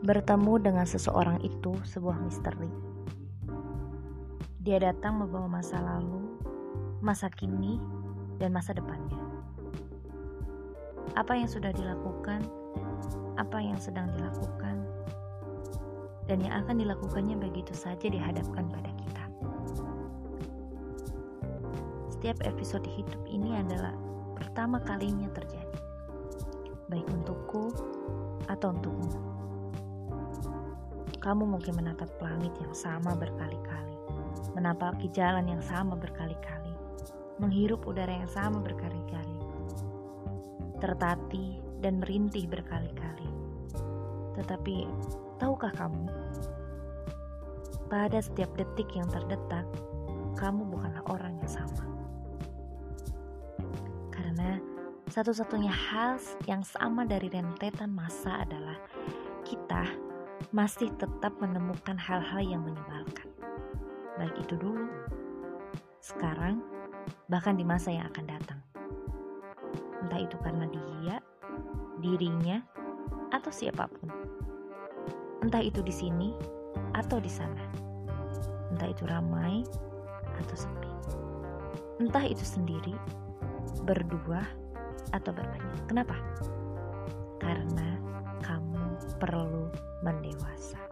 Bertemu dengan seseorang itu sebuah misteri. Dia datang membawa masa lalu, masa kini, dan masa depannya. Apa yang sudah dilakukan, apa yang sedang dilakukan, dan yang akan dilakukannya begitu saja dihadapkan pada kita. Setiap episode hidup ini adalah pertama kalinya terjadi, baik untukku atau untukmu. Kamu mungkin menatap langit yang sama berkali-kali, menapaki jalan yang sama berkali-kali, menghirup udara yang sama berkali-kali, tertatih dan merintih berkali-kali. Tetapi, tahukah kamu, pada setiap detik yang terdetak, kamu bukanlah orang yang sama. Karena satu-satunya hal yang sama dari rentetan masa adalah kita masih tetap menemukan hal-hal yang menyebalkan. Baik itu dulu, sekarang, bahkan di masa yang akan datang. Entah itu karena dia, dirinya, atau siapapun. Entah itu di sini atau di sana. Entah itu ramai atau sepi. Entah itu sendiri, berdua, atau berbanyak. Kenapa? Karena kamu perlu mendewasa.